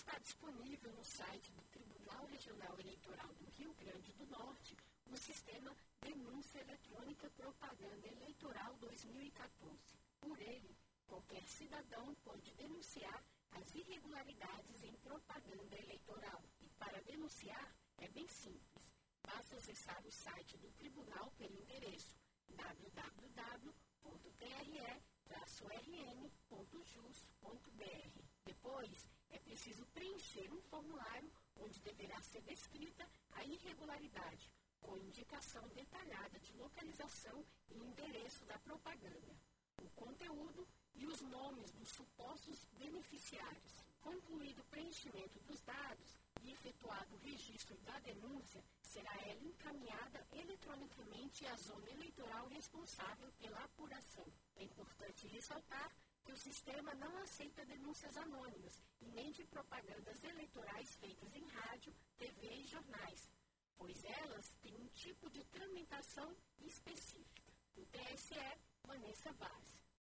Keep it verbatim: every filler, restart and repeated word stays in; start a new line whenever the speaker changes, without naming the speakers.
está disponível no site do Tribunal Regional Eleitoral do Rio Grande do Norte o sistema Denúncia Eletrônica Propaganda Eleitoral dois mil e quatorze. Por ele, qualquer cidadão pode denunciar as irregularidades em propaganda eleitoral. E para denunciar é bem simples. Basta acessar o site do Tribunal pelo endereço w w w ponto t r e traço r n ponto jus ponto b r. Depois, é preciso preencher um formulário onde deverá ser descrita a irregularidade, com indicação detalhada de localização e endereço da propaganda, o conteúdo e os nomes dos supostos beneficiários. Concluído o preenchimento dos dados e efetuado o registro da denúncia, será ela encaminhada eletronicamente à zona eleitoral responsável pela apuração. É importante ressaltar que o sistema não aceita denúncias anônimas e nem de propagandas eleitorais feitas em rádio, T V e jornais, pois elas têm um tipo de tramitação específica. Do T S E, Vanessa Vaz.